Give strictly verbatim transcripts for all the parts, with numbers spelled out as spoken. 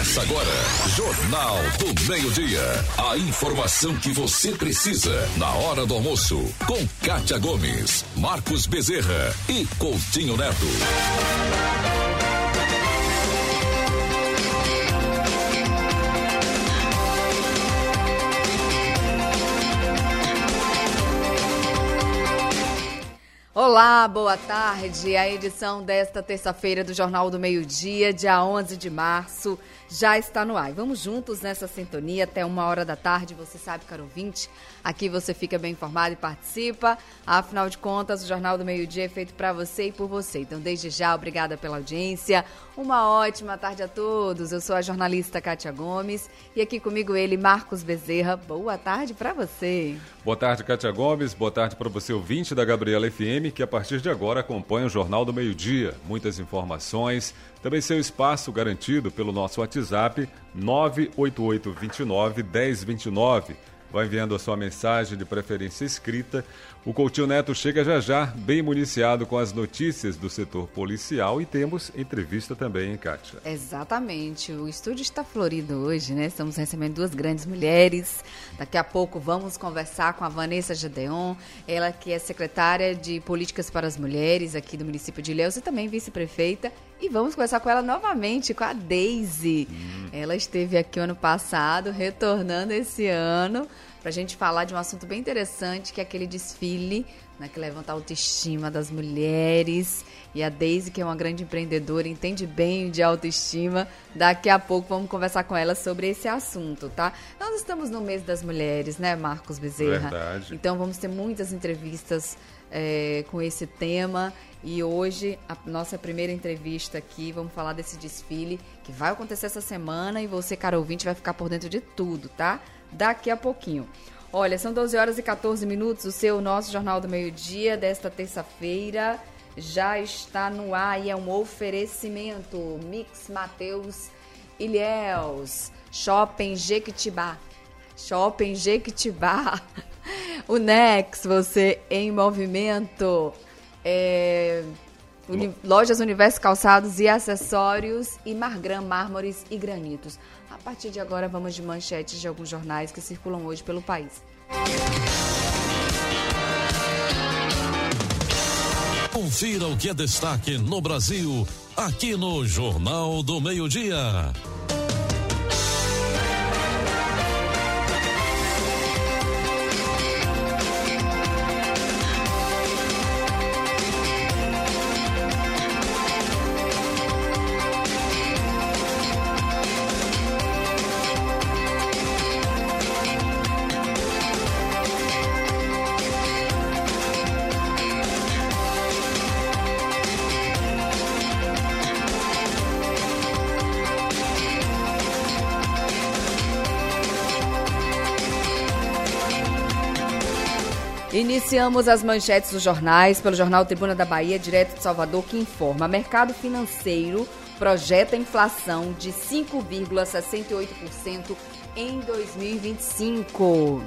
Começa agora, Jornal do Meio-Dia. A informação que você precisa na hora do almoço. Com Kátia Gomes, Marcos Bezerra e Coutinho Neto. Olá, boa tarde. A edição desta terça-feira do Jornal do Meio-Dia, dia onze de março, já está no ar. Vamos juntos nessa sintonia até uma hora da tarde. Você sabe, caro ouvinte, aqui você fica bem informado e participa. Afinal de contas, o Jornal do Meio-Dia é feito para você e por você. Então, desde já, obrigada pela audiência. Uma ótima tarde a todos. Eu sou a jornalista Kátia Gomes e aqui comigo ele, Marcos Bezerra. Boa tarde para você. Boa tarde, Kátia Gomes. Boa tarde para você, ouvinte da Gabriela F M, que a partir de agora acompanha o Jornal do Meio-Dia. Muitas informações, também seu espaço garantido pelo nosso WhatsApp nove oito oito, dois nove, um zero dois nove. Vai enviando a sua mensagem de preferência escrita. O Coutinho Neto chega já já, bem municiado com as notícias do setor policial e temos entrevista também, hein, Kátia? Exatamente. O estúdio está florido hoje, né? Estamos recebendo duas grandes mulheres. Daqui a pouco vamos conversar com a Vanessa Gedeon, ela que é secretária de Políticas para as Mulheres aqui do município de Ilhéus e também vice-prefeita. E vamos conversar com ela novamente, com a Deise. Hum. Ela esteve aqui ano passado, retornando esse ano, para a gente falar de um assunto bem interessante, que é aquele desfile, né, que levanta a autoestima das mulheres. E a Deise, que é uma grande empreendedora, entende bem de autoestima. Daqui a pouco vamos conversar com ela sobre esse assunto, tá? Nós estamos no mês das mulheres, né, Marcos Bezerra? Verdade. Então vamos ter muitas entrevistas é, com esse tema. E hoje, a nossa primeira entrevista aqui, vamos falar desse desfile que vai acontecer essa semana e você, caro ouvinte, vai ficar por dentro de tudo, tá? Daqui a pouquinho. Olha, são doze horas e catorze minutos, o seu, nosso Jornal do Meio-Dia desta terça-feira já está no ar e é um oferecimento. Mix Mateus Ilhéus, Shopping Jequitibá, Shopping Jequitibá, o Nex, você em movimento. É, uni, lojas Universo Calçados e Acessórios e Margram Mármores e Granitos. A partir de agora vamos de manchetes de alguns jornais que circulam hoje pelo país. Confira o que é destaque no Brasil, aqui no Jornal do Meio-Dia. Iniciamos as manchetes dos jornais pelo jornal Tribuna da Bahia, direto de Salvador, que informa: mercado financeiro projeta inflação de cinco vírgula sessenta e oito por cento em dois mil e vinte e cinco.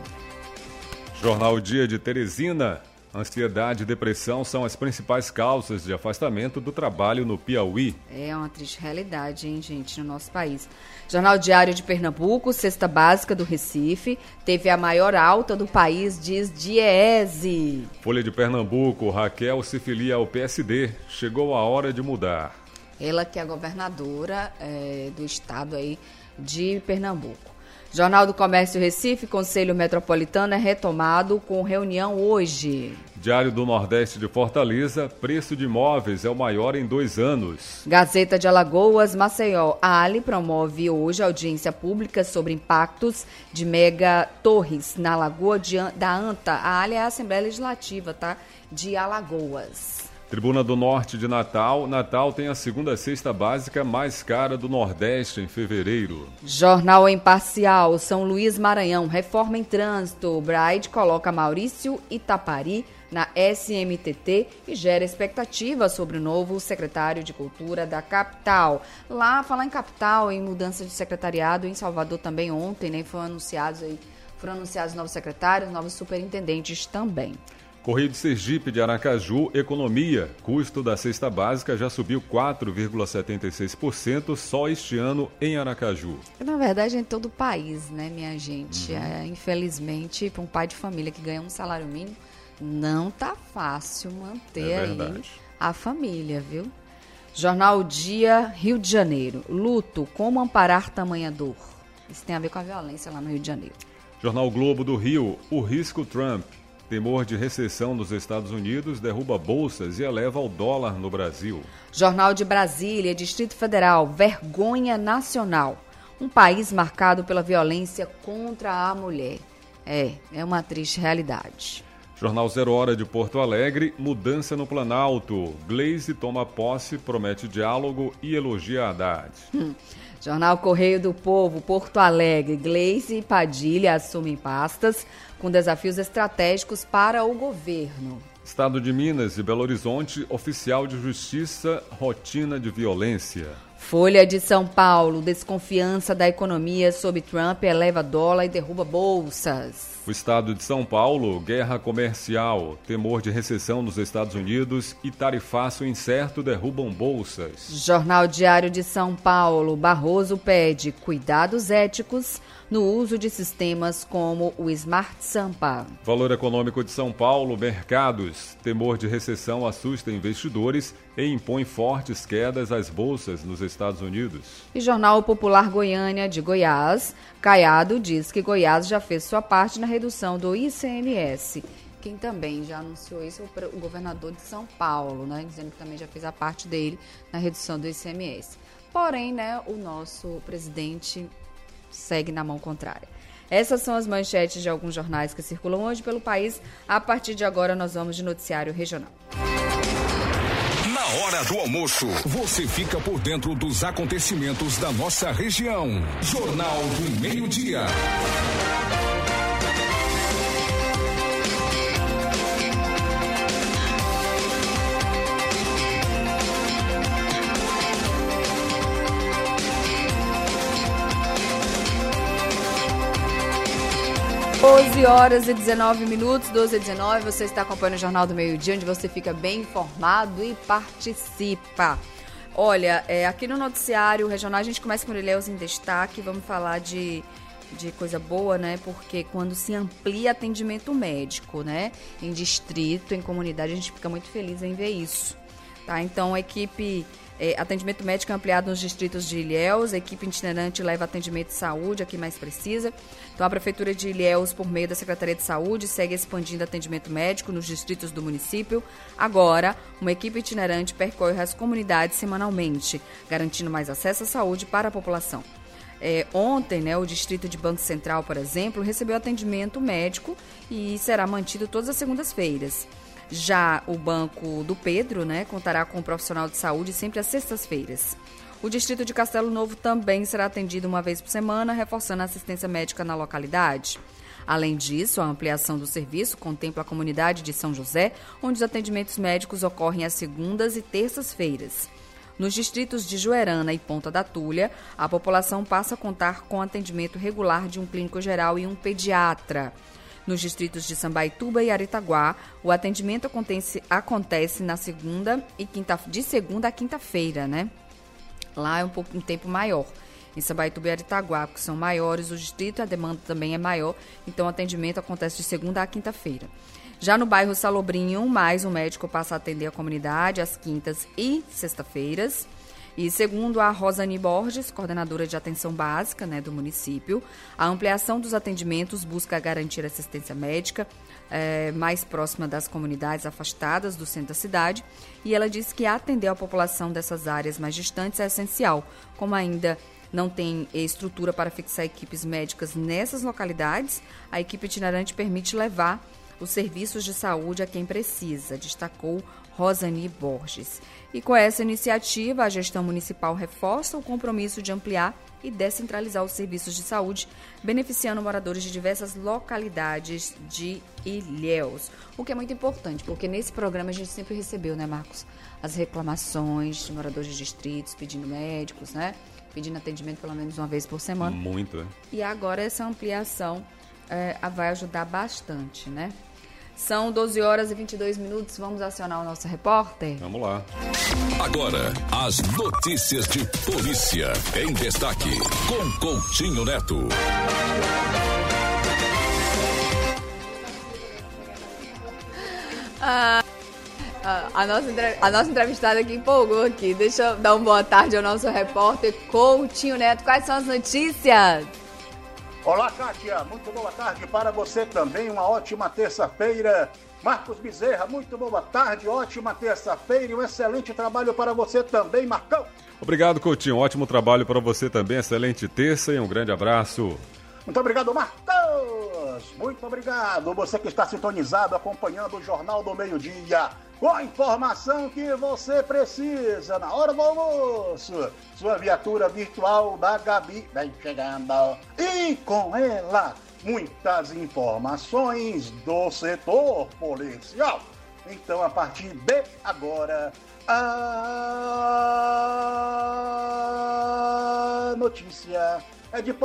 Jornal Dia de Teresina: ansiedade e depressão são as principais causas de afastamento do trabalho no Piauí. É uma triste realidade, hein, gente, no nosso país. Jornal Diário de Pernambuco, cesta básica do Recife, teve a maior alta do país, diz Diese. Folha de Pernambuco: Raquel se filia ao P S D, chegou a hora de mudar. Ela que é a governadora é, do estado aí de Pernambuco. Jornal do Comércio Recife, Conselho Metropolitano é retomado com reunião hoje. Diário do Nordeste de Fortaleza: preço de imóveis é o maior em dois anos. Gazeta de Alagoas, Maceió: a Ali promove hoje audiência pública sobre impactos de mega torres na Lagoa de, da Anta. A Ali é a Assembleia Legislativa, tá? De Alagoas. Tribuna do Norte de Natal: Natal tem a segunda cesta básica mais cara do Nordeste em fevereiro. Jornal Imparcial: São Luís Maranhão, reforma em trânsito. Braide coloca Maurício Itapari na S M T T e gera expectativa sobre o novo secretário de Cultura da capital. Lá, falar em capital, em mudança de secretariado, em Salvador também ontem, né, foram anunciados aí, foram anunciados novos secretários, novos superintendentes também. Correio de Sergipe de Aracaju, economia. Custo da cesta básica já subiu quatro vírgula setenta e seis por cento só este ano em Aracaju. Na verdade, em todo o país, né, minha gente? Uhum. É, infelizmente, para um pai de família que ganha um salário mínimo, não tá fácil manter é aí a família, viu? Jornal Dia, Rio de Janeiro. Luto, como amparar tamanha dor? Isso tem a ver com a violência lá no Rio de Janeiro. Jornal Globo do Rio, o risco Trump. Temor de recessão nos Estados Unidos derruba bolsas e eleva o dólar no Brasil. Jornal de Brasília, Distrito Federal, vergonha nacional. Um país marcado pela violência contra a mulher. É, é uma triste realidade. Jornal Zero Hora de Porto Alegre, mudança no Planalto. Gleisi toma posse, promete diálogo e elogia Haddad. Hum. Jornal Correio do Povo, Porto Alegre, Gleisi e Padilha assumem pastas com desafios estratégicos para o governo. Estado de Minas e Belo Horizonte, oficial de justiça, rotina de violência. Folha de São Paulo, desconfiança da economia sob Trump eleva dólar e derruba bolsas. O estado de São Paulo, guerra comercial, temor de recessão nos Estados Unidos e tarifaço incerto derrubam bolsas. Jornal Diário de São Paulo, Barroso pede cuidados éticos no uso de sistemas como o Smart Sampa. Valor Econômico de São Paulo, mercados, temor de recessão assusta investidores e impõe fortes quedas às bolsas nos Estados Unidos. E Jornal Popular Goiânia de Goiás, Caiado diz que Goiás já fez sua parte na redução do I C M S. Quem também já anunciou isso é o governador de São Paulo, né, dizendo que também já fez a parte dele na redução do I C M S. Porém, né, o nosso presidente segue na mão contrária. Essas são as manchetes de alguns jornais que circulam hoje pelo país. A partir de agora, nós vamos de noticiário regional. Na hora do almoço, você fica por dentro dos acontecimentos da nossa região. Jornal do Meio-Dia. doze horas e dezenove minutos, doze e dezenove, você está acompanhando o Jornal do Meio-Dia, onde você fica bem informado e participa. Olha, é, aqui no noticiário regional, a gente começa com o Ilhéus em destaque, vamos falar de, de coisa boa, né? Porque quando se amplia atendimento médico, né? Em distrito, em comunidade, a gente fica muito feliz em ver isso, tá? Então, a equipe... É, atendimento médico ampliado nos distritos de Ilhéus, a equipe itinerante leva atendimento de saúde a quem mais precisa. Então, a Prefeitura de Ilhéus, por meio da Secretaria de Saúde, segue expandindo atendimento médico nos distritos do município. Agora, uma equipe itinerante percorre as comunidades semanalmente, garantindo mais acesso à saúde para a população. É, ontem, né, o distrito de Banco Central, por exemplo, recebeu atendimento médico e será mantido todas as segundas-feiras. Já o Banco do Pedro, né, contará com um profissional de saúde sempre às sextas-feiras. O distrito de Castelo Novo também será atendido uma vez por semana, reforçando a assistência médica na localidade. Além disso, a ampliação do serviço contempla a comunidade de São José, onde os atendimentos médicos ocorrem às segundas e terças-feiras. Nos distritos de Juerana e Ponta da Tulha, a população passa a contar com atendimento regular de um clínico geral e um pediatra. Nos distritos de Sambaituba e Aritaguá, o atendimento acontece, acontece na segunda e quinta, de segunda a quinta-feira, né? Lá é um pouco um tempo maior. Em Sambaituba e Aritaguá, porque são maiores o distrito, a demanda também é maior, então o atendimento acontece de segunda a quinta-feira. Já no bairro Salobrinho, mais um médico passa a atender a comunidade às quintas e sexta-feiras. E segundo a Rosani Borges, coordenadora de atenção básica, né, do município, a ampliação dos atendimentos busca garantir assistência médica é, mais próxima das comunidades afastadas do centro da cidade. E ela disse que atender a população dessas áreas mais distantes é essencial, como ainda não tem estrutura para fixar equipes médicas nessas localidades, a equipe itinerante permite levar os serviços de saúde a quem precisa, destacou Rosani Borges. E com essa iniciativa, a gestão municipal reforça o compromisso de ampliar e descentralizar os serviços de saúde, beneficiando moradores de diversas localidades de Ilhéus. O que é muito importante, porque nesse programa a gente sempre recebeu, né, Marcos, as reclamações de moradores de distritos pedindo médicos, né, pedindo atendimento pelo menos uma vez por semana. Muito, é. E agora essa ampliação é, vai ajudar bastante, né? São doze horas e vinte e dois minutos. Vamos acionar o nosso repórter? Vamos lá. Agora, as notícias de polícia em destaque, com Coutinho Neto. Ah, a, nossa, a nossa entrevistada aqui empolgou aqui. Deixa eu dar uma boa tarde ao nosso repórter Coutinho Neto. Quais são as notícias? Olá, Kátia. Muito boa tarde para você também. Uma ótima terça-feira. Marcos Bezerra, muito boa tarde. Ótima terça-feira e um excelente trabalho para você também, Marcão. Obrigado, Coutinho. Ótimo trabalho para você também. Excelente terça e um grande abraço. Muito obrigado, Marcos. Muito obrigado. Você que está sintonizado, acompanhando o Jornal do Meio-Dia. Com a informação que você precisa na hora do almoço. Sua viatura virtual da Gabi vem chegando. E com ela, muitas informações do setor policial. Então, a partir de agora, a notícia é de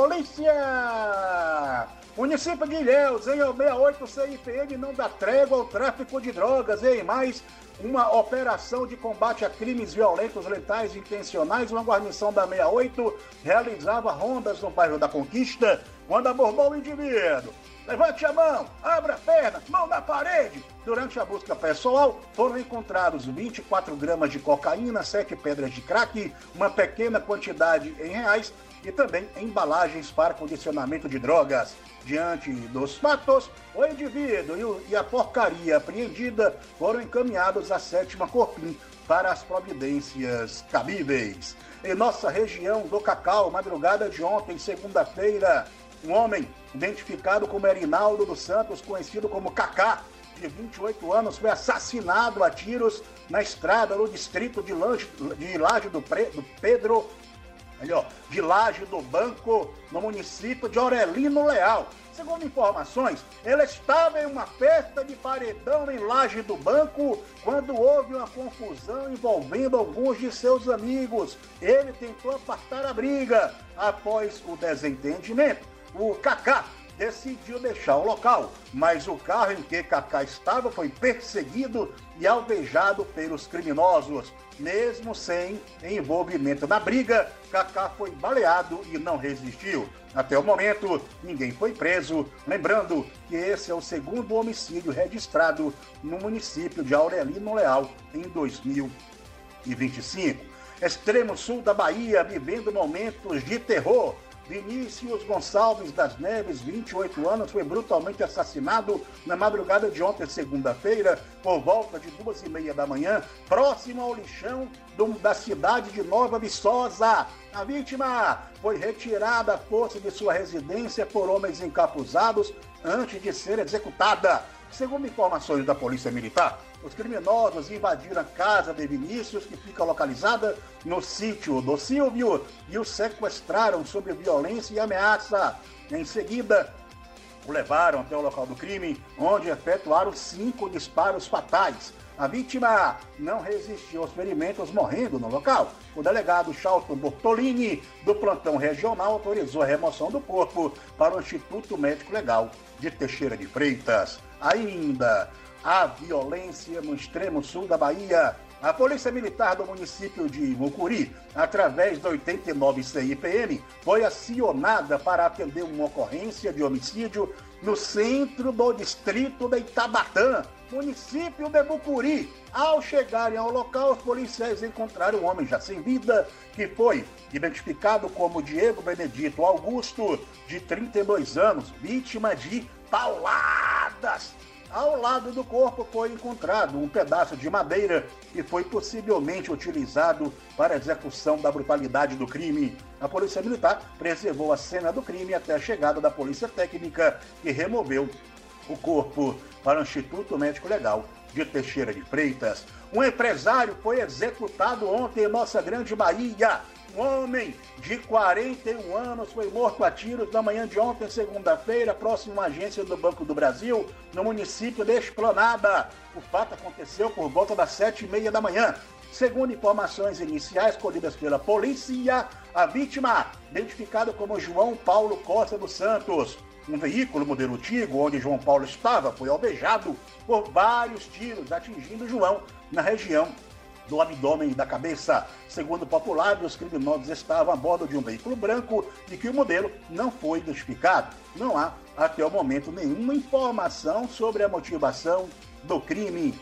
polícia. Município de Ilhéus, em sessenta e oito C I P M não dá trégua ao tráfico de drogas. E mais uma operação de combate a crimes violentos, letais e intencionais. Uma guarnição da sessenta e oito realizava rondas no bairro da Conquista quando abordou o indivíduo. Levante a mão, abra a perna, mão na parede. Durante a busca pessoal, foram encontrados vinte e quatro gramas de cocaína, sete pedras de crack, uma pequena quantidade em reais e também embalagens para condicionamento de drogas. Diante dos fatos, o indivíduo e a porcaria apreendida foram encaminhados à sétima Corpim para as providências cabíveis. Em nossa região do Cacau, madrugada de ontem, segunda-feira, um homem identificado como Erinaldo dos Santos, conhecido como Cacá, de vinte e oito anos, foi assassinado a tiros na estrada no distrito de Laje, de Laje do, Pre, do Pedro, melhor, de Laje do Banco, no município de Aurelino Leal. Segundo informações, ele estava em uma festa de paredão em Laje do Banco quando houve uma confusão envolvendo alguns de seus amigos. Ele tentou apartar a briga. Após o desentendimento, o Cacá decidiu deixar o local, mas o carro em que Cacá estava foi perseguido e alvejado pelos criminosos. Mesmo sem envolvimento na briga, Cacá foi baleado e não resistiu. Até o momento, ninguém foi preso. Lembrando que esse é o segundo homicídio registrado no município de Aurelino Leal em dois mil e vinte e cinco. Extremo sul da Bahia, vivendo momentos de terror. Vinícius Gonçalves das Neves, vinte e oito anos, foi brutalmente assassinado na madrugada de ontem, segunda-feira, por volta de duas e meia da manhã, próximo ao lixão do, da cidade de Nova Viçosa. A vítima foi retirada à força de sua residência por homens encapuzados antes de ser executada. Segundo informações da Polícia Militar, os criminosos invadiram a casa de Vinícius, que fica localizada no sítio do Silvio, e o sequestraram sob violência e ameaça. Em seguida, o levaram até o local do crime, onde efetuaram cinco disparos fatais. A vítima não resistiu aos ferimentos, morrendo no local. O delegado Charlton Bortolini, do plantão regional, autorizou a remoção do corpo para o Instituto Médico Legal de Teixeira de Freitas. Ainda a violência no extremo sul da Bahia. A Polícia Militar do município de Mucuri, através da oitenta e nove C I P M, foi acionada para atender uma ocorrência de homicídio no centro do distrito de Itabatã, município de Mucuri. Ao chegarem ao local, os policiais encontraram um homem já sem vida, que foi identificado como Diego Benedito Augusto, de trinta e dois anos, vítima de pauladas. Ao lado do corpo foi encontrado um pedaço de madeira que foi possivelmente utilizado para a execução da brutalidade do crime. A Polícia Militar preservou a cena do crime até a chegada da Polícia Técnica, que removeu o corpo para o Instituto Médico Legal de Teixeira de Freitas. Um empresário foi executado ontem em nossa Grande Bahia. Um homem de quarenta e um anos foi morto a tiros na manhã de ontem, segunda-feira, próximo à agência do Banco do Brasil, no município de Esplanada. O fato aconteceu por volta das sete e meia da manhã. Segundo informações iniciais colhidas pela polícia, a vítima, identificada como João Paulo Costa dos Santos, Um veículo modelo Tigo, onde João Paulo estava, foi alvejado por vários tiros, atingindo João na região do abdômen e da cabeça. Segundo popular, os criminosos estavam a bordo de um veículo branco e que o modelo não foi identificado. Não há, até o momento, nenhuma informação sobre a motivação do crime.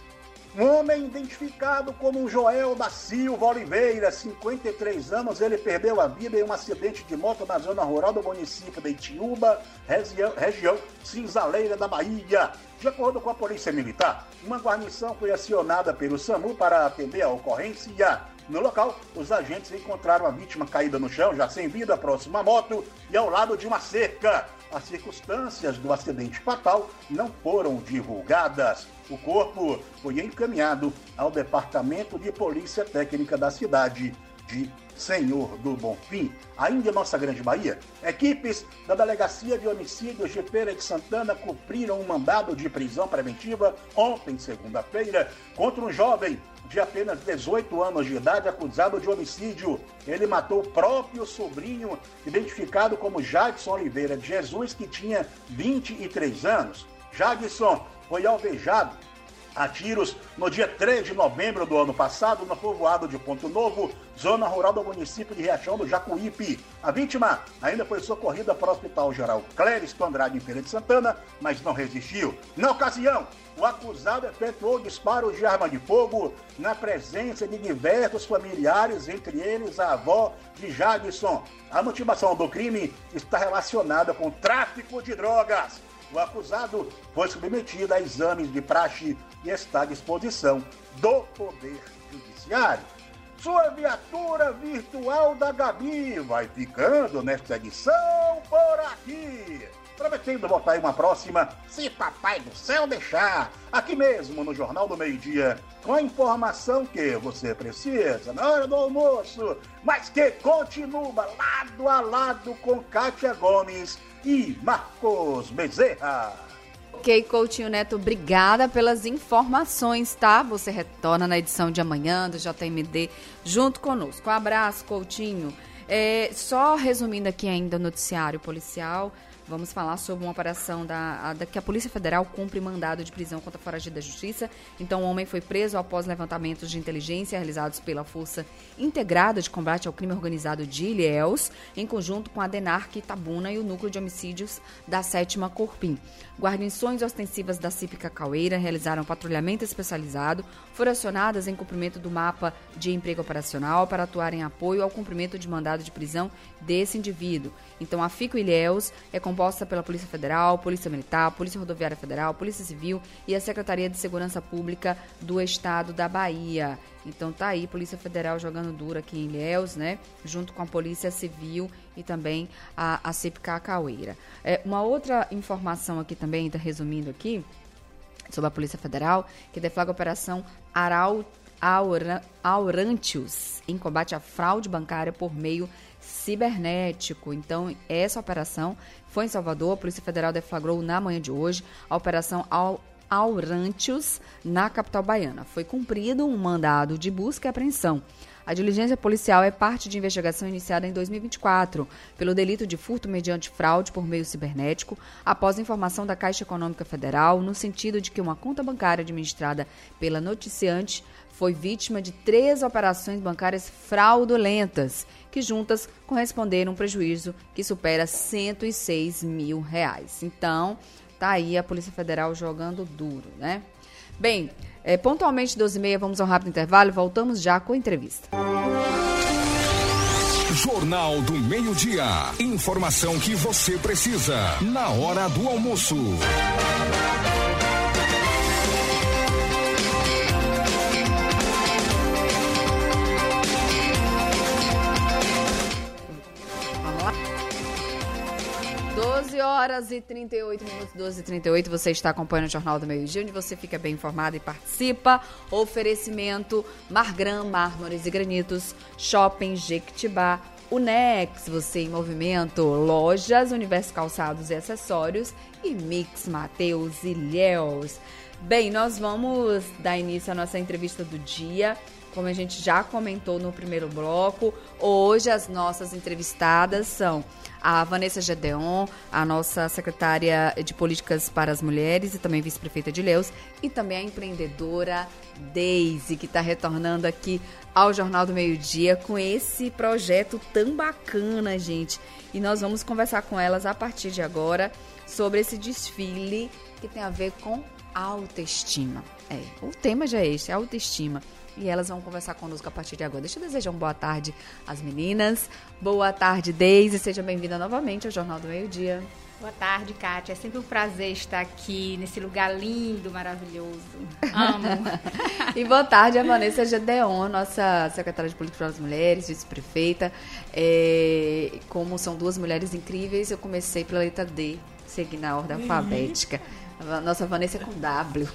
Um homem identificado como Joel da Silva Oliveira, cinquenta e três anos, ele perdeu a vida em um acidente de moto na zona rural do município de Itiúba, região, região cinzaleira da Bahia. De acordo com a Polícia Militar, uma guarnição foi acionada pelo SAMU para atender a ocorrência. No local, os agentes encontraram a vítima caída no chão, já sem vida, próximo à moto e ao lado de uma cerca. As circunstâncias do acidente fatal não foram divulgadas. O corpo foi encaminhado ao Departamento de Polícia Técnica da cidade de Senhor do Bonfim. Ainda em nossa Grande Bahia, equipes da Delegacia de Homicídios de Feira de Santana cumpriram um mandado de prisão preventiva ontem, segunda-feira, contra um jovem de apenas dezoito anos de idade acusado de homicídio. Ele matou o próprio sobrinho, identificado como Jadson Oliveira de Jesus, que tinha vinte e três anos. Jadson foi alvejado a tiros no dia três de novembro do ano passado, no povoado de Ponto Novo, zona rural do município de Riachão do Jacuípe. A vítima ainda foi socorrida para o Hospital Geral Clériston Andrade, em Feira de Santana, mas não resistiu. Na ocasião, o acusado efetuou disparos de arma de fogo na presença de diversos familiares, entre eles a avó de Jadson. A motivação do crime está relacionada com tráfico de drogas. O acusado foi submetido a exames de praxe e está à disposição do Poder Judiciário. Sua viatura virtual da Gabi vai ficando nesta edição por aqui. Prometendo voltar em uma próxima, se Papai do Céu deixar, aqui mesmo no Jornal do Meio-Dia, com a informação que você precisa na hora do almoço, mas que continua lado a lado com Kátia Gomes e Marcos Bezerra. Ok, Coutinho Neto, obrigada pelas informações, tá? Você retorna na edição de amanhã do J M D junto conosco. Um abraço, Coutinho. É, só resumindo aqui ainda o noticiário policial, vamos falar sobre uma operação da, da que a Polícia Federal cumpre mandado de prisão contra foragido da Justiça. Então, o homem foi preso após levantamentos de inteligência realizados pela Força Integrada de Combate ao Crime Organizado de Ilhéus, em conjunto com a DENARC Itabuna e o Núcleo de Homicídios da sétima Corpim. Guarnições ostensivas da CIP Cacaueira realizaram patrulhamento especializado, foram acionadas em cumprimento do mapa de emprego operacional para atuar em apoio ao cumprimento de mandado de prisão desse indivíduo. Então, a FICO Ilhéus é composta pela Polícia Federal, Polícia Militar, Polícia Rodoviária Federal, Polícia Civil e a Secretaria de Segurança Pública do Estado da Bahia. Então tá aí, Polícia Federal jogando duro aqui em Ilhéus, né? Junto com a Polícia Civil e também a, a CIP Cacaueira. É, uma outra informação aqui também, tá resumindo aqui, sobre a Polícia Federal, que deflagra a Operação Aral, Aura, Aurantius, em combate à fraude bancária por meio cibernético. Então, essa operação foi em Salvador. A Polícia Federal deflagrou na manhã de hoje a Operação Aurantius na capital baiana. Foi cumprido um mandado de busca e apreensão. A diligência policial é parte de investigação iniciada em dois mil e vinte e quatro pelo delito de furto mediante fraude por meio cibernético, após informação da Caixa Econômica Federal, no sentido de que uma conta bancária administrada pela noticiante foi vítima de três operações bancárias fraudulentas, que juntas corresponderam a um prejuízo que supera cento e seis mil reais. Então, tá aí a Polícia Federal jogando duro, né? Bem, é, pontualmente doze e meia, vamos a um rápido intervalo e voltamos já com a entrevista. Jornal do Meio-Dia. Informação que você precisa na hora do almoço. doze horas e trinta e oito minutos, doze e trinta e oito, você está acompanhando o Jornal do Meio-Dia, onde você fica bem informado e participa. Oferecimento Margram, Mármores e Granitos, Shopping Jequitibá, Unex, você em movimento, Lojas, Universo Calçados e Acessórios e Mix Mateus Ilhéus. Bem, nós vamos dar início à nossa entrevista do dia como a gente já comentou no primeiro bloco, hoje as nossas entrevistadas são a Vanessa Gedeon, a nossa secretária de Políticas para as Mulheres e também vice-prefeita de Ilhéus, e também a empreendedora Deise, que está retornando aqui ao Jornal do Meio-Dia com esse projeto tão bacana, gente. E nós vamos conversar com elas a partir de agora sobre esse desfile que tem a ver com autoestima. É, o tema já é este, autoestima. E elas vão conversar conosco a partir de agora. Deixa eu desejar uma boa tarde às meninas. Boa tarde, Deise. Seja bem-vinda novamente ao Jornal do Meio-Dia. Boa tarde, Kátia. É sempre um prazer estar aqui nesse lugar lindo, maravilhoso. Amo. E boa tarde a Vanessa Gedeon, nossa secretária de Políticas para as Mulheres, vice-prefeita. É, como são duas mulheres incríveis, eu comecei pela letra D, seguindo a ordem alfabética. Nossa Vanessa é com W.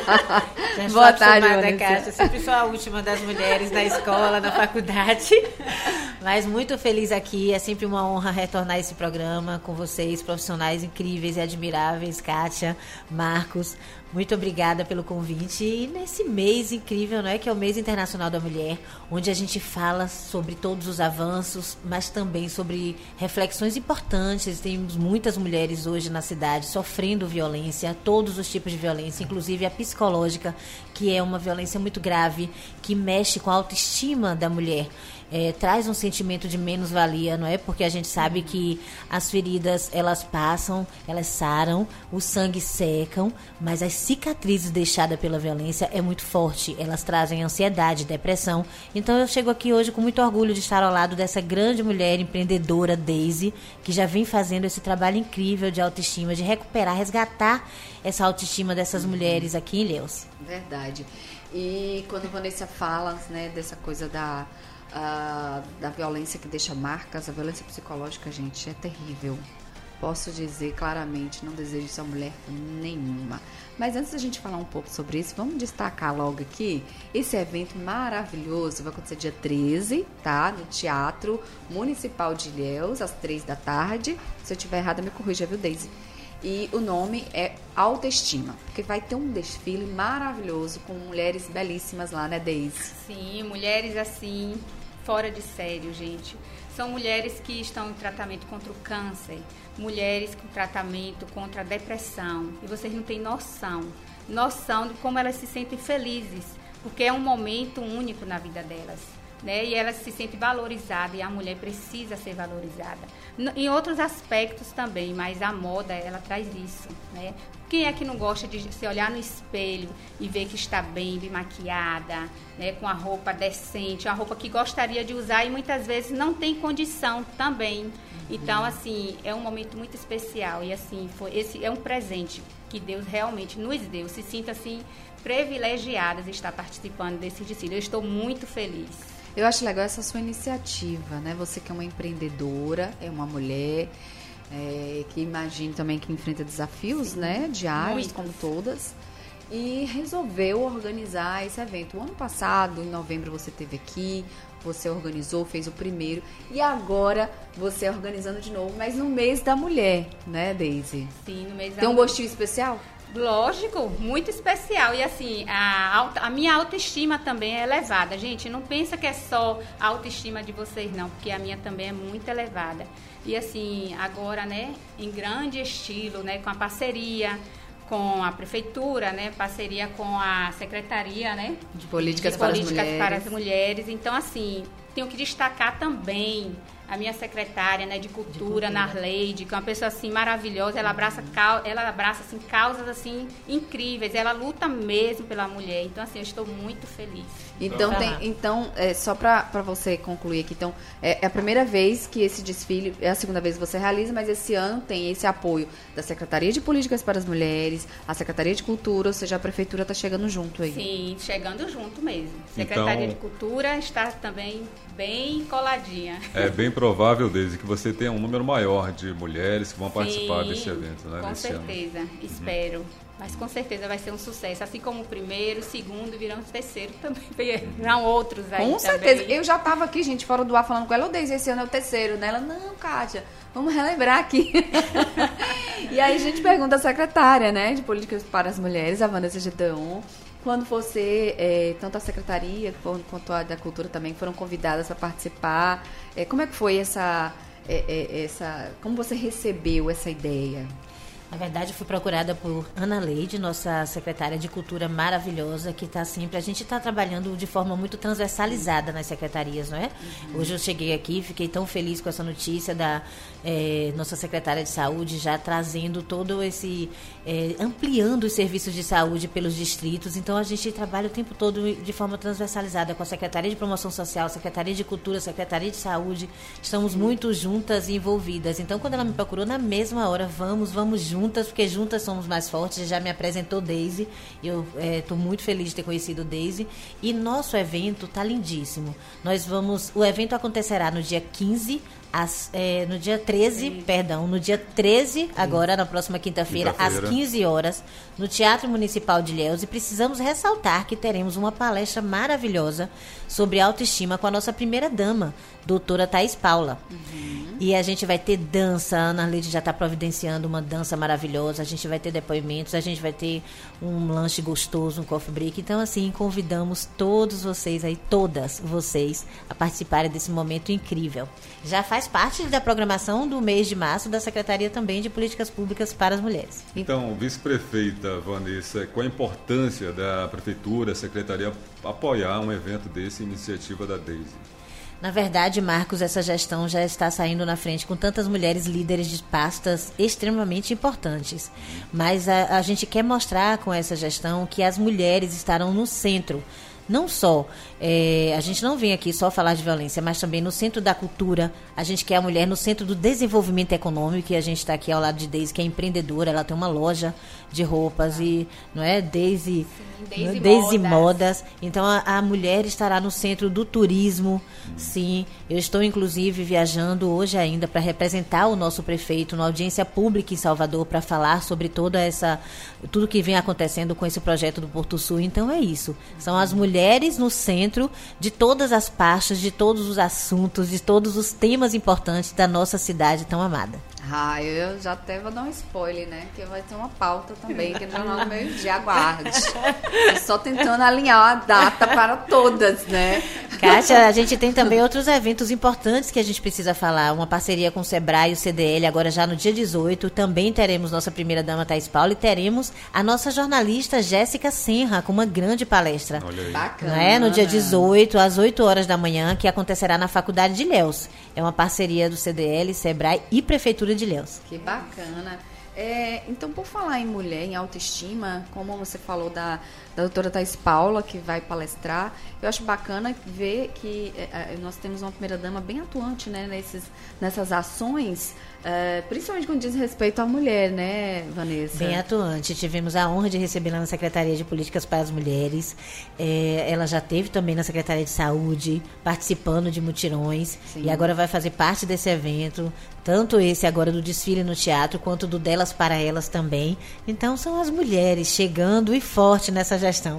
Já boa tarde, Vanessa. Cátia. Sempre sou a última das mulheres na escola, na faculdade. Mas muito feliz aqui. É sempre uma honra retornar esse programa com vocês, profissionais incríveis e admiráveis, Kátia, Marcos. Muito obrigada pelo convite. E nesse mês incrível, não é, que é o Mês Internacional da Mulher, onde a gente fala sobre todos os avanços, mas também sobre reflexões importantes. Temos muitas mulheres hoje na cidade sofrendo violência, todos os tipos de violência, inclusive a psicológica, que é uma violência muito grave, que mexe com a autoestima da mulher. É, traz um sentimento de menos-valia, não é? Porque a gente sabe que as feridas, elas passam, elas saram, o sangue secam, mas as cicatrizes deixadas pela violência é muito forte. Elas trazem ansiedade, depressão. Então eu chego aqui hoje com muito orgulho de estar ao lado dessa grande mulher empreendedora, Deise, que já vem fazendo esse trabalho incrível de autoestima, de recuperar, resgatar essa autoestima dessas mulheres aqui em Ilhéus. Verdade. E quando a Vanessa fala, né, dessa coisa da... Uh, da violência que deixa marcas, a violência psicológica, gente, é terrível. Posso dizer claramente, não desejo isso a mulher nenhuma. Mas antes da gente falar um pouco sobre isso, vamos destacar logo aqui esse evento maravilhoso. Vai acontecer dia treze, tá? No Teatro Municipal de Ilhéus, às três da tarde. Se eu estiver errada, me corrija, viu, Deise? E o nome é Autoestima, porque vai ter um desfile maravilhoso com mulheres belíssimas lá, né, Deise? Sim, mulheres assim, fora de sério, gente. São mulheres que estão em tratamento contra o câncer, mulheres com tratamento contra a depressão. E vocês não têm noção, noção de como elas se sentem felizes, porque é um momento único na vida delas. Né? E ela se sente valorizada, e a mulher precisa ser valorizada. Em outros aspectos também, mas a moda, ela traz isso. Né? Quem é que não gosta de se olhar no espelho e ver que está bem, bem maquiada, né? Com a roupa decente, a roupa que gostaria de usar e muitas vezes não tem condição também. Uhum. Então, assim, é um momento muito especial e assim, foi, esse é um presente que Deus realmente nos deu. Se sinta assim, privilegiadas de estar participando desse desfile. Eu estou muito feliz. Eu acho legal essa sua iniciativa, né? Você que é uma empreendedora, é uma mulher, é, que imagino também que enfrenta desafios, sim, né? Diários, como todas. E resolveu organizar esse evento. O ano passado, em novembro, você esteve aqui, você organizou, fez o primeiro. E agora você organizando de novo, mas no mês da mulher, né, Deise? Sim, no mês da mulher. Tem um gostinho especial? Lógico, muito especial. E assim, a, auto, a minha autoestima também é elevada. Gente, não pensa que é só a autoestima de vocês, não, porque a minha também é muito elevada. E assim, agora, né, em grande estilo, né, com a parceria com a prefeitura, né, parceria com a secretaria, né, de políticas, de para, políticas as para as mulheres. Então, assim, tenho que destacar também a minha secretária, né, de cultura, Narleide, que é uma pessoa assim maravilhosa. Ela abraça, ela abraça assim causas assim incríveis. Ela luta mesmo pela mulher. Então assim, eu estou muito feliz. Então ah. tem, então é, só para para você concluir aqui, então é, é a primeira vez que esse desfile, é a segunda vez que você realiza, mas esse ano tem esse apoio da Secretaria de Políticas para as Mulheres, a Secretaria de Cultura, ou seja, a prefeitura está chegando junto aí. Sim, chegando junto mesmo. Secretaria então, de Cultura está também bem coladinha. É bem provável, Deise, que você tenha um número maior de mulheres que vão Sim, participar desse evento, né? Com nesse certeza, ano. Espero. Uhum. Mas com certeza vai ser um sucesso. Assim como o primeiro, o segundo, virão o terceiro também. Virão outros aí. Com certeza. Também. Eu já estava aqui, gente, fora do ar, falando com ela, ô Deise, esse ano é o terceiro, né? Ela, não, Kátia, vamos relembrar aqui. E aí a gente pergunta à secretária, né, de Políticas para as Mulheres, a Vanessa Gedeon, quando você, é, tanto a Secretaria quanto a da Cultura também foram convidadas a participar, é, como é que foi essa, é, é, essa, como você recebeu essa ideia? Na verdade, eu fui procurada por Ana Leide, nossa secretária de Cultura maravilhosa, que está sempre... A gente está trabalhando de forma muito transversalizada nas secretarias, não é? Uhum. Hoje eu cheguei aqui, fiquei tão feliz com essa notícia da é, nossa secretária de Saúde já trazendo todo esse... É, ampliando os serviços de saúde pelos distritos. Então, a gente trabalha o tempo todo de forma transversalizada com a Secretaria de Promoção Social, Secretaria de Cultura, Secretaria de Saúde. Estamos Sim. muito juntas e envolvidas. Então, quando ela me procurou, na mesma hora, vamos, vamos juntos. Juntas, porque juntas somos mais fortes. Já me apresentou Deise, eu estou é, muito feliz de ter conhecido Deise, e nosso evento está lindíssimo. Nós vamos, o evento acontecerá no dia quinze, às, é, no dia treze, Sim. perdão, no dia treze, agora na próxima quinta-feira, quinta-feira, às quinze horas, no Teatro Municipal de Ilhéus, e precisamos ressaltar que teremos uma palestra maravilhosa sobre autoestima com a nossa primeira dama, doutora Thais Paula. Uhum. E a gente vai ter dança, a Ana Leide já está providenciando uma dança maravilhosa, a gente vai ter depoimentos, a gente vai ter um lanche gostoso, um coffee break. Então, assim, convidamos todos vocês aí, todas vocês, a participarem desse momento incrível. Já faz parte da programação do mês de março da Secretaria também de Políticas Públicas para as Mulheres. Então, vice-prefeita Vanessa, qual a importância da Prefeitura, a Secretaria, apoiar um evento desse, iniciativa da Deise? Na verdade, Marcos, essa gestão já está saindo na frente com tantas mulheres líderes de pastas extremamente importantes. Mas a, a gente quer mostrar com essa gestão que as mulheres estarão no centro. Não só, é, a gente não vem aqui só falar de violência, mas também no centro da cultura. A gente quer a mulher no centro do desenvolvimento econômico, e a gente está aqui ao lado de Deise, que é empreendedora, ela tem uma loja de roupas, e não é Deise, Deise, Deise Modas. Modas. Então a, a mulher estará no centro do turismo, sim. Eu estou inclusive viajando hoje ainda para representar o nosso prefeito na audiência pública em Salvador, para falar sobre toda essa, tudo que vem acontecendo com esse projeto do Porto Sul. Então é isso, são as mulheres Mulheres no centro de todas as pastas, de todos os assuntos, de todos os temas importantes da nossa cidade tão amada. Ah, eu já até vou dar um spoiler, né? Que vai ter uma pauta também, que é no Jornal do Meio-Dia, aguarde. É só tentando alinhar a data para todas, né? Kátia, a gente tem também outros eventos importantes que a gente precisa falar. Uma parceria com o Sebrae e o C D L, agora já no dia dezoito. Também teremos nossa primeira-dama, Thais Paula, e teremos a nossa jornalista Jéssica Senra, com uma grande palestra. Olha aí. Bacana. É, no dia dezoito, às oito horas da manhã, que acontecerá na Faculdade de Ilhéus. É uma parceria do C D L, Sebrae e Prefeitura de Ilhéus. Que bacana. É, então, por falar em mulher, em autoestima, como você falou da, da doutora Thais Paula, que vai palestrar, eu acho bacana ver que é, nós temos uma primeira-dama bem atuante, né, nesses, nessas ações, é, principalmente quando diz respeito à mulher, né, Vanessa? Bem atuante. Tivemos a honra de recebê-la na Secretaria de Políticas para as Mulheres. É, ela já esteve também na Secretaria de Saúde, participando de mutirões. Sim. E agora vai fazer parte desse evento, tanto esse agora do desfile no teatro, quanto do Delas para Elas também. Então, são as mulheres chegando e forte nessa gestão.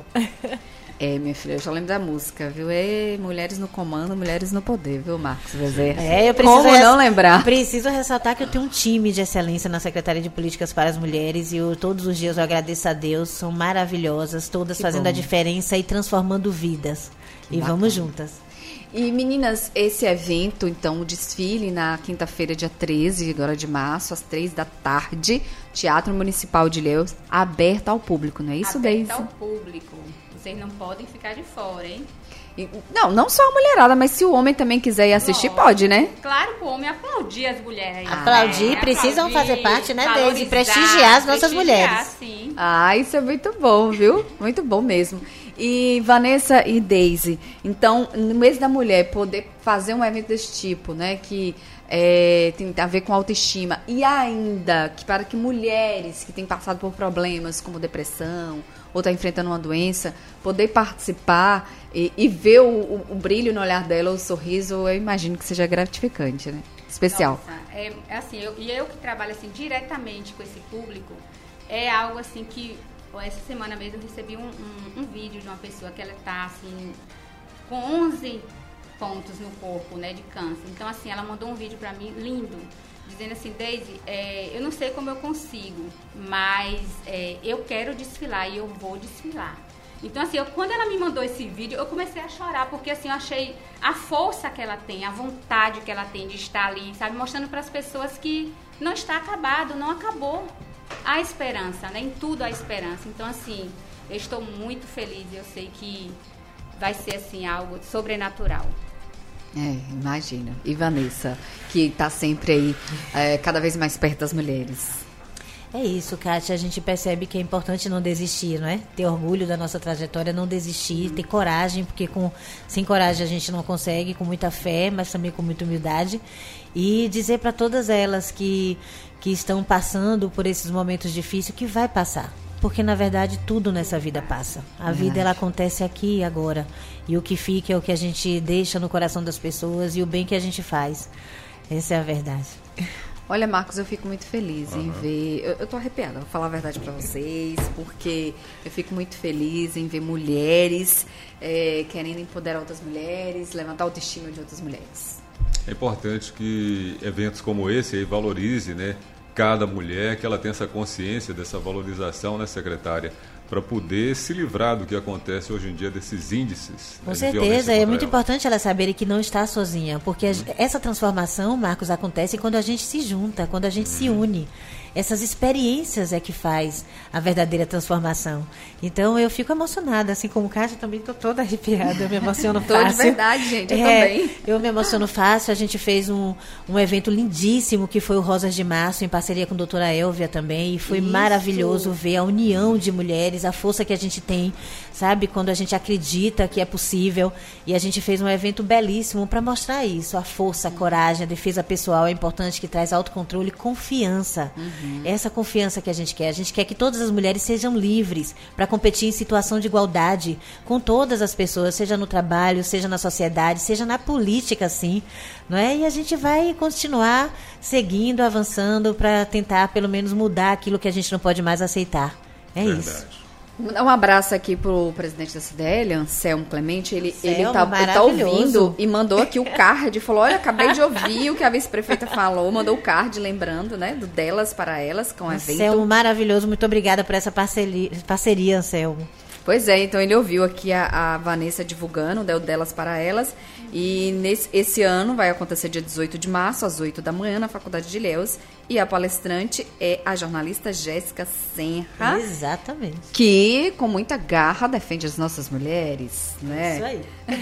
É, minha filha, eu já lembro da música, viu? É, mulheres no comando, mulheres no poder, viu, Marcos Bezerra? É, eu preciso Como não lembrar? Preciso ressaltar que eu tenho um time de excelência na Secretaria de Políticas para as Mulheres, e eu, todos os dias eu agradeço a Deus, são maravilhosas, todas Que fazendo bom. a diferença e transformando vidas. Que e bacana. vamos juntas. E, meninas, esse evento, então, o desfile na quinta-feira, dia treze, agora de março, às três da tarde, Teatro Municipal de Ilhéus, aberto ao público, não é isso, Deise? Aberto ao público. Vocês não podem ficar de fora, hein? E, não, não só a mulherada, mas se o homem também quiser ir assistir, Lógico. pode, né? Claro, o homem aplaudir as mulheres. Aplaudir, né? precisam Aplaudir, fazer parte, né, Deise? valorizar, Prestigiar as nossas prestigiar, mulheres. Sim. Ah, isso é muito bom, viu? Muito bom mesmo. E Vanessa e Deise, então, no mês da mulher, poder fazer um evento desse tipo, né, que é, tem a ver com autoestima, e ainda que para que mulheres que têm passado por problemas como depressão ou estão enfrentando uma doença, poder participar e, e ver o, o, o brilho no olhar dela, o sorriso, eu imagino que seja gratificante, né? Especial. Nossa, é, é assim, eu, e eu que trabalho assim diretamente com esse público, é algo assim que essa semana mesmo eu recebi um, um, um vídeo de uma pessoa que ela tá assim com onze pontos no corpo, né, de câncer. Então assim, ela mandou um vídeo pra mim lindo, dizendo assim: Deise, é, eu não sei como eu consigo, mas é, eu quero desfilar e eu vou desfilar. Então, assim, eu, quando ela me mandou esse vídeo, eu comecei a chorar, porque, assim, eu achei a força que ela tem, a vontade que ela tem de estar ali, sabe? Mostrando para as pessoas que não está acabado, não acabou. Há esperança, né? Em tudo há esperança. Então, assim, eu estou muito feliz e eu sei que vai ser, assim, algo sobrenatural. É, imagina. E Vanessa, que está sempre aí, é, cada vez mais perto das mulheres. É isso, Kátia, a gente percebe que é importante não desistir, não é? Ter orgulho da nossa trajetória, não desistir, ter coragem, porque com, sem coragem a gente não consegue, com muita fé, mas também com muita humildade. E dizer para todas elas que, que estão passando por esses momentos difíceis que vai passar. Porque, na verdade, tudo nessa vida passa. A vida, ela acontece aqui e agora. E o que fica é o que a gente deixa no coração das pessoas e o bem que a gente faz. Essa é a verdade. Olha, Marcos, eu fico muito feliz uhum. em ver... Eu, eu tô arrepiada, vou falar a verdade para vocês, porque eu fico muito feliz em ver mulheres é, querendo empoderar outras mulheres, levantar a autoestima de outras mulheres. É importante que eventos como esse aí valorize, né, cada mulher, que ela tenha essa consciência dessa valorização, né, secretária? Para poder se livrar do que acontece hoje em dia, desses índices. Com né, certeza, é muito ela. importante ela saber que não está sozinha, porque hum. essa transformação, Marcos, acontece quando a gente se junta, quando a gente hum. se une. Essas experiências é que faz a verdadeira transformação. Então, eu fico emocionada, assim como Kátia, também estou toda arrepiada, eu me emociono fácil. Tô de verdade, gente, eu é, também. Eu me emociono fácil, a gente fez um, um evento lindíssimo, que foi o Rosas de Março, em parceria com a doutora Elvia também, e foi Isso. maravilhoso ver a união de mulheres, a força que a gente tem, sabe, quando a gente acredita que é possível, e a gente fez um evento belíssimo para mostrar isso, a força, a coragem, a defesa pessoal é importante, que traz autocontrole e confiança. Uhum. Essa confiança que a gente quer. A gente quer que todas as mulheres sejam livres para competir em situação de igualdade com todas as pessoas, seja no trabalho, seja na sociedade, seja na política, sim. Não é? E a gente vai continuar seguindo, avançando para tentar, pelo menos, mudar aquilo que a gente não pode mais aceitar. É Verdade. Isso. Mandar um abraço aqui pro presidente da C D L, Anselmo Clemente. Ele, ele, tá, ele tá maravilhoso. ouvindo e mandou aqui o card. Falou, olha, acabei de ouvir o que a vice-prefeita falou. Mandou o card, lembrando, né, do Delas para Elas, com o evento. Anselmo, maravilhoso. Muito obrigada por essa parceria, parceria, Anselmo. Pois é, então ele ouviu aqui a, a Vanessa divulgando, né, o Delas para Elas. E nesse, esse ano vai acontecer dia dezoito de março, às oito da manhã, na Faculdade de Ilhéus. E a palestrante é a jornalista Jéssica Senra. Exatamente. Que, com muita garra, defende as nossas mulheres, né? Isso aí.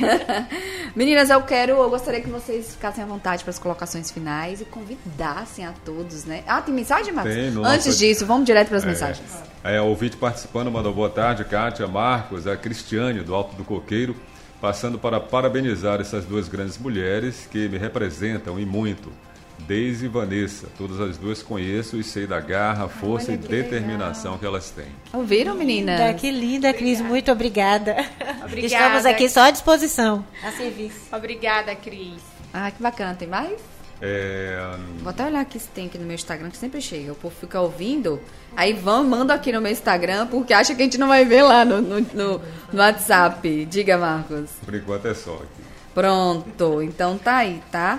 Meninas, eu quero, eu gostaria que vocês ficassem à vontade para as colocações finais e convidassem a todos, né? Ah, tem mensagem, Marcos? Tem, nossa. Antes disso, vamos direto para as é, mensagens. É, o ouvinte participando mandou boa tarde, Kátia, Marcos, a Cristiane, do Alto do Coqueiro, passando para parabenizar essas duas grandes mulheres que me representam e muito. Deise e Vanessa, todas as duas conheço e sei da garra, força Olha, e que determinação legal. Que elas têm. Ouviram, meninas? Linda, que linda, Cris, muito obrigada. Obrigada. Estamos aqui só à disposição, a serviço. Obrigada, Cris. Ah, que bacana, tem mais? É... Vou até olhar aqui se tem aqui no meu Instagram, que sempre chega. O povo fica ouvindo, aí vão, manda aqui no meu Instagram, porque acha que a gente não vai ver lá no, no, no, no WhatsApp. Diga, Marcos. Por enquanto é só aqui. Pronto, então tá aí, tá?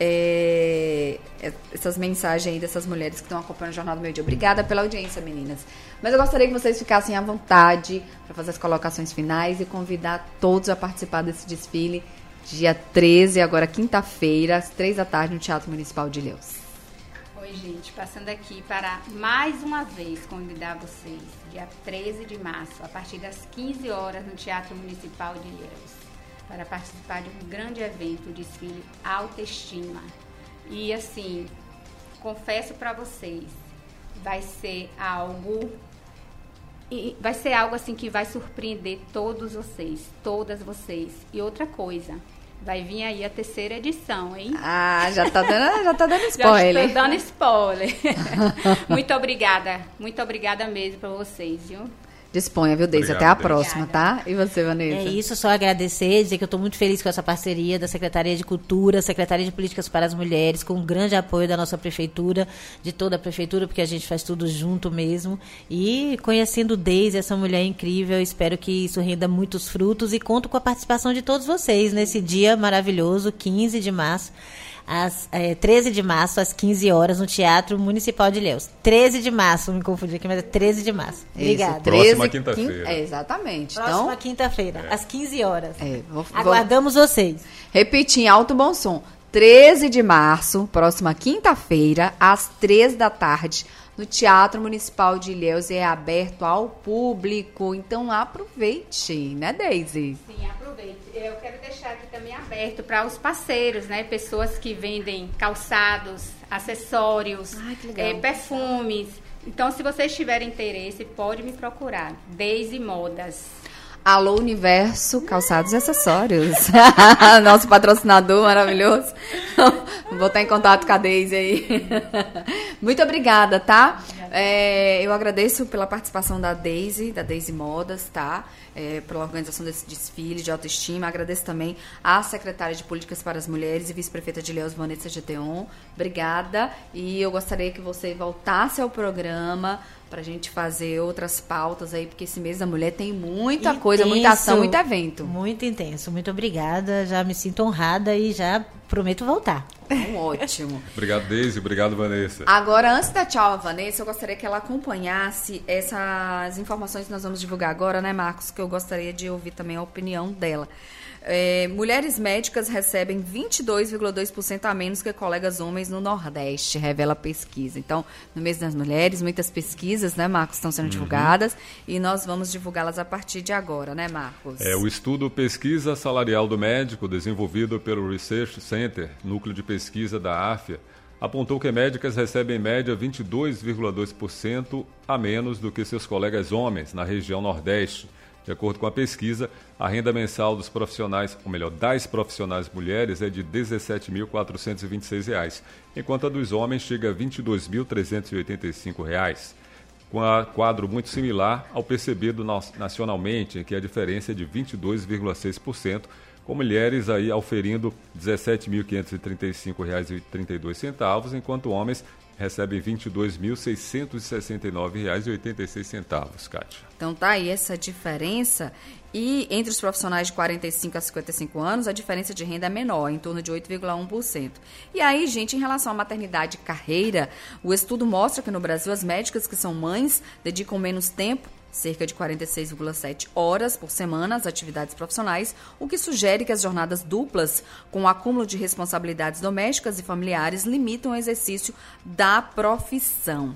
É, essas mensagens aí dessas mulheres que estão acompanhando o Jornal do Meio Dia. Obrigada pela audiência, meninas. Mas eu gostaria que vocês ficassem à vontade para fazer as colocações finais e convidar todos a participar desse desfile dia treze, agora quinta-feira, às três da tarde, no Teatro Municipal de Ilhéus. Oi, gente, passando aqui para mais uma vez convidar vocês, dia treze de março, a partir das quinze horas, no Teatro Municipal de Ilhéus, para participar de um grande evento, o desfile Autoestima. E assim, confesso para vocês, vai ser algo e vai ser algo assim que vai surpreender todos vocês, todas vocês. E outra coisa, vai vir aí a terceira edição, hein? Ah, já tá dando, já tá dando spoiler. Já estou dando spoiler. Muito obrigada, muito obrigada mesmo para vocês, viu? Disponha, viu, Deise? Até a próxima, tá? E você, Vanessa? É isso, só agradecer, dizer que eu estou muito feliz com essa parceria da Secretaria de Cultura, Secretaria de Políticas para as Mulheres, com o grande apoio da nossa Prefeitura, de toda a Prefeitura, porque a gente faz tudo junto mesmo. E conhecendo Deise, essa mulher incrível, espero que isso renda muitos frutos e conto com a participação de todos vocês nesse dia maravilhoso, quinze de março, às é, treze de março, às quinze horas, no Teatro Municipal de Ilhéus. treze de março, me confundi aqui, mas é treze de março. Obrigada. Isso, treze, Próxima quinta-feira. É, exatamente. Próxima então, quinta-feira, é. às quinze horas. É, vou, Aguardamos vou... vocês. Repetir em alto bom som. treze de março, próxima quinta-feira, às três da tarde, no Teatro Municipal de Ilhéus, é aberto ao público. Então aproveite, né, Deise? Sim, aproveite. Eu quero deixar aqui também aberto para os parceiros, né? Pessoas que vendem calçados, acessórios, Ai, que legal. é, perfumes. Então, se vocês tiverem interesse, pode me procurar. Deise Modas. Alô Universo Calçados e Acessórios. Nosso patrocinador maravilhoso. Vou estar em contato com a Deise aí. Muito obrigada, tá? É, eu agradeço pela participação da Deise, da Deise Modas, tá? É, pela organização desse desfile de autoestima. Agradeço também à secretária de Políticas para as Mulheres e vice-prefeita de Ilhéus, Vanessa Gedeon. Obrigada. E eu gostaria que você voltasse ao programa pra gente fazer outras pautas aí, porque esse mês da mulher tem muita Intenso, coisa, muita ação, muito evento. Muito intenso, muito obrigada. Já me sinto honrada e já prometo voltar. Um ótimo. Obrigado, Deise. Obrigado, Vanessa. Agora, antes da tchau, Vanessa, eu gostaria que ela acompanhasse essas informações que nós vamos divulgar agora, né, Marcos? Que eu gostaria de ouvir também a opinião dela. É, mulheres médicas recebem vinte e dois vírgula dois por cento a menos que colegas homens no Nordeste, revela a pesquisa. Então, no mês das mulheres, muitas pesquisas, né, Marcos, estão sendo uhum. divulgadas e nós vamos divulgá-las a partir de agora, né, Marcos? É, o estudo Pesquisa Salarial do Médico, desenvolvido pelo Research Center, núcleo de pesquisa da AFIA, apontou que médicas recebem em média vinte e dois vírgula dois por cento a menos do que seus colegas homens na região Nordeste. De acordo com a pesquisa, a renda mensal dos profissionais, ou melhor, das profissionais mulheres é de dezessete mil quatrocentos e vinte e seis reais, enquanto a dos homens chega a vinte e dois mil trezentos e oitenta e cinco reais. Com um quadro muito similar ao percebido nacionalmente, em que a diferença é de vinte e dois vírgula seis por cento, com mulheres aí auferindo dezessete mil quinhentos e trinta e cinco reais e trinta e dois centavos, enquanto homens recebem vinte e dois mil seiscentos e sessenta e nove reais e oitenta e seis centavos, Kátia. Então tá aí essa diferença. E entre os profissionais de quarenta e cinco a cinquenta e cinco anos, a diferença de renda é menor, em torno de oito vírgula um por cento. E aí, gente, em relação à maternidade e carreira, o estudo mostra que no Brasil as médicas que são mães dedicam menos tempo, cerca de quarenta e seis vírgula sete horas por semana, às atividades profissionais, o que sugere que as jornadas duplas, com o acúmulo de responsabilidades domésticas e familiares, limitam o exercício da profissão.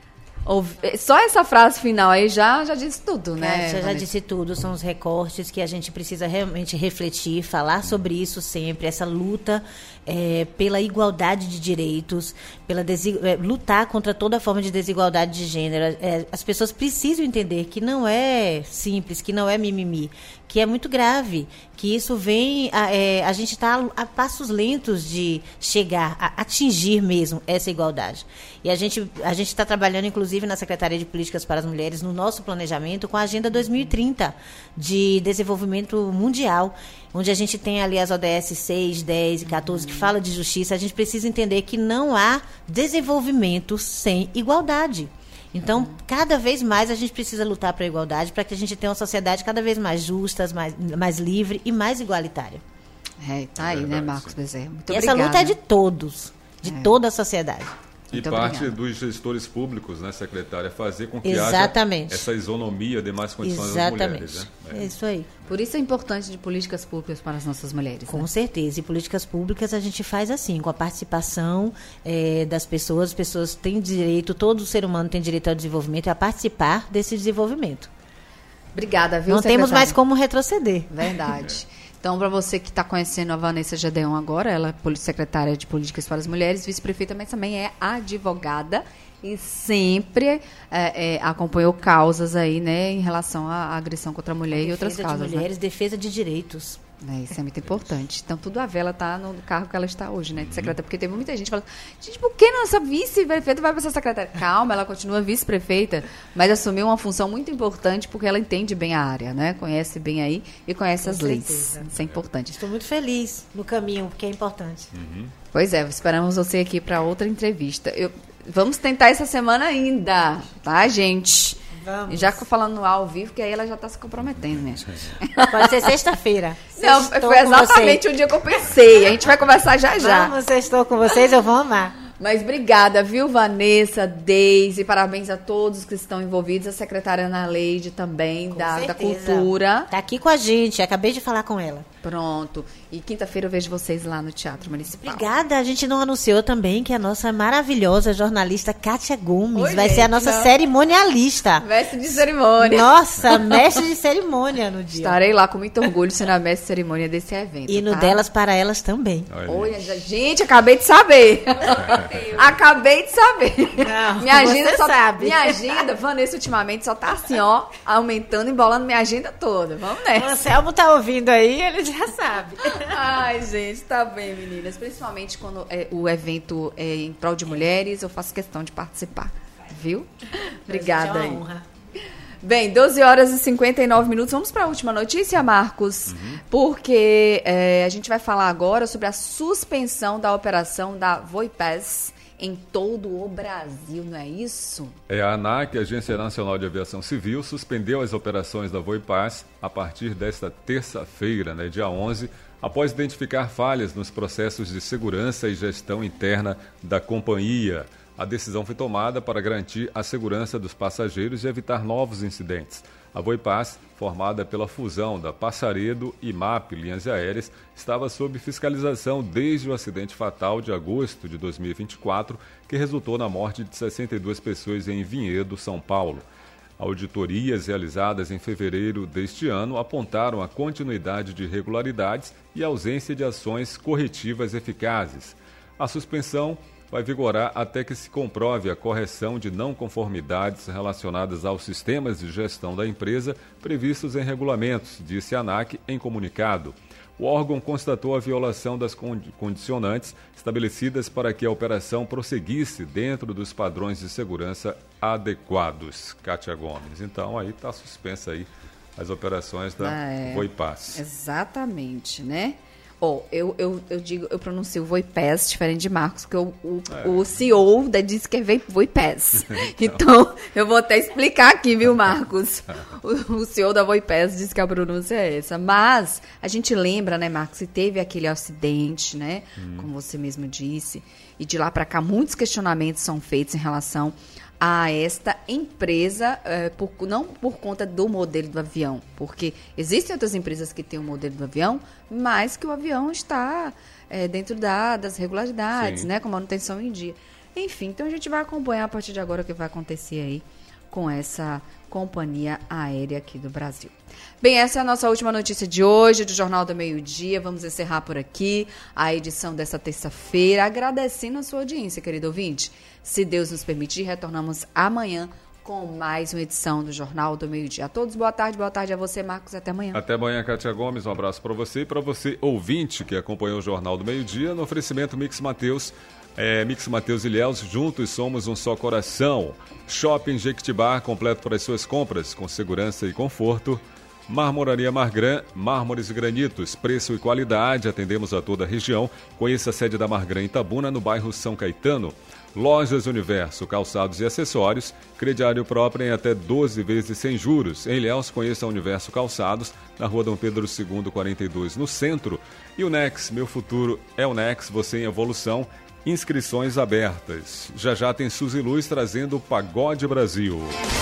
Só essa frase final aí já, já disse tudo, né? Kátia, já disse tudo, são os recortes que a gente precisa realmente refletir, falar sobre isso sempre, essa luta é, pela igualdade de direitos, pela desi- é, lutar contra toda forma de desigualdade de gênero. É, as pessoas precisam entender que não é simples, que não é mimimi, que é muito grave, que isso vem, a, é, a gente está a passos lentos de chegar, a atingir mesmo essa igualdade. E a gente a gente está trabalhando, inclusive, na Secretaria de Políticas para as Mulheres, no nosso planejamento, com a Agenda dois mil e trinta, de desenvolvimento mundial, onde a gente tem ali as O D S seis, dez e quatorze, que fala de justiça. A gente precisa entender que não há desenvolvimento sem igualdade. Então, cada vez mais a gente precisa lutar para a igualdade, para que a gente tenha uma sociedade cada vez mais justa, mais, mais livre e mais igualitária. É, tá aí, né, Marcos Bezerra? Muito e obrigada. essa luta é de todos, de é. toda a sociedade. E Muito parte obrigada. dos gestores públicos, né, secretária, fazer com que Exatamente. haja essa isonomia de mais condições Exatamente. das mulheres. Né? É isso aí. Por isso é importante de políticas públicas para as nossas mulheres. Com né? certeza. E políticas públicas a gente faz assim, com a participação é, das pessoas. As pessoas têm direito, todo ser humano tem direito ao desenvolvimento e a participar desse desenvolvimento. Obrigada, viu, Não secretária? temos mais como retroceder. Verdade. Então, para você que está conhecendo a Vanessa Gedeon agora, ela é secretária de Políticas para as Mulheres, vice-prefeita, mas também é advogada e sempre é, é, acompanhou causas aí, né, em relação à agressão contra a mulher e outras causas. Defesa de mulheres, né? defesa de direitos. É, isso é muito importante. Então, tudo a ver, ela está no cargo que ela está hoje, né, de secretária, porque teve muita gente falando, gente, por que nossa vice-prefeita vai para ser secretária? Calma, ela continua vice-prefeita, mas assumiu uma função muito importante porque ela entende bem a área, né, conhece bem aí e conhece Com as certeza. leis. Isso é importante. Estou muito feliz no caminho, porque é importante. Uhum. Pois é, esperamos você aqui para outra entrevista. Eu, vamos tentar essa semana ainda, tá, gente? Vamos. Já que eu falando ao vivo, que aí ela já tá se comprometendo, né? Pode ser sexta-feira. Não, Sextou foi exatamente o dia que eu pensei. A gente vai conversar já já. Vamos, sextou com vocês, eu vou amar. Mas obrigada, viu, Vanessa, Deise, parabéns a todos que estão envolvidos, a secretária Ana Leide também, da, da Cultura. Tá aqui com a gente, acabei de falar com ela. Pronto. E quinta-feira eu vejo vocês lá no Teatro Municipal. Obrigada, a gente não anunciou também que a nossa maravilhosa jornalista Kátia Gomes Oi, vai gente, ser a nossa não. cerimonialista. Mestre de cerimônia. Nossa, mestre de cerimônia no dia. Estarei lá com muito orgulho sendo a mestre de cerimônia desse evento. E no tá? Delas para Elas também. Olha, gente, acabei de saber. Acabei de saber. Não, minha agenda você só, sabe. Minha agenda, Vanessa, ultimamente só tá assim, ó, aumentando, embolando minha agenda toda. Vamos O nessa. Anselmo tá ouvindo aí, ele já sabe. Ai, gente, tá bem, meninas. Principalmente quando é, o evento é em prol de mulheres, eu faço questão de participar. Viu? Obrigada É aí. uma honra. Bem, doze horas e cinquenta e nove minutos. Vamos para a última notícia, Marcos? Uhum. Porque é, a gente vai falar agora sobre a suspensão da operação da Voipass em todo o Brasil, não é isso? É, a ANAC, Agência Nacional de Aviação Civil, suspendeu as operações da Voipass a partir desta terça-feira, né, dia onze, após identificar falhas nos processos de segurança e gestão interna da companhia. A decisão foi tomada para garantir a segurança dos passageiros e evitar novos incidentes. A Voipass, formada pela fusão da Passaredo e M A P Linhas Aéreas, estava sob fiscalização desde o acidente fatal de agosto de dois mil e vinte e quatro, que resultou na morte de sessenta e duas pessoas em Vinhedo, São Paulo. Auditorias realizadas em fevereiro deste ano apontaram a continuidade de irregularidades e ausência de ações corretivas eficazes. A suspensão vai vigorar até que se comprove a correção de não conformidades relacionadas aos sistemas de gestão da empresa previstos em regulamentos, disse a ANAC em comunicado. O órgão constatou a violação das condicionantes estabelecidas para que a operação prosseguisse dentro dos padrões de segurança adequados. Kátia Gomes. Então, aí está suspensa aí as operações da é, Voipass. Exatamente, né? Oh, eu, eu, eu digo, eu pronuncio Voipass diferente de Marcos, porque o, o, é. o C E O disse que é Voipass. Então, então, eu vou até explicar aqui, viu, Marcos? O, o C E O da Voipass disse que a pronúncia é essa. Mas a gente lembra, né, Marcos, que teve aquele acidente, né? Hum. Como você mesmo disse. E de lá para cá, muitos questionamentos são feitos em relação a esta empresa, é, por, não por conta do modelo do avião, porque existem outras empresas que têm o modelo do avião, mas que o avião está é, dentro da, das regularidades, né, com manutenção em dia. Enfim, então a gente vai acompanhar a partir de agora o que vai acontecer aí com essa companhia aérea aqui do Brasil. Bem, essa é a nossa última notícia de hoje, do Jornal do Meio-Dia. Vamos encerrar por aqui a edição dessa terça-feira, agradecendo a sua audiência, querido ouvinte. Se Deus nos permitir, retornamos amanhã com mais uma edição do Jornal do Meio-Dia. A todos, boa tarde, boa tarde a você, Marcos, até amanhã. Até amanhã, Kátia Gomes, um abraço para você e para você, ouvinte, que acompanhou o Jornal do Meio-Dia, no oferecimento Mix Mateus, é, Mix Mateus e Ilhéus, juntos somos um só coração. Shopping Jequitibá, completo para as suas compras, com segurança e conforto. Marmoraria Margran, mármores e granitos, preço e qualidade, atendemos a toda a região. Conheça a sede da Margran em Itabuna, no bairro São Caetano. Lojas Universo, calçados e acessórios, crediário próprio em até doze vezes sem juros. Em Ilhéus, conheça a Universo Calçados, na rua Dom Pedro segundo, quarenta e dois, no centro. E o Nex, meu futuro é o Nex, você em evolução. Inscrições abertas. Já já tem Suzy Luz trazendo o Pagode Brasil.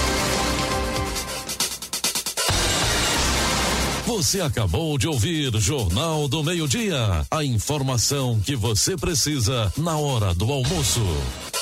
Você acabou de ouvir Jornal do Meio-Dia. A informação que você precisa na hora do almoço.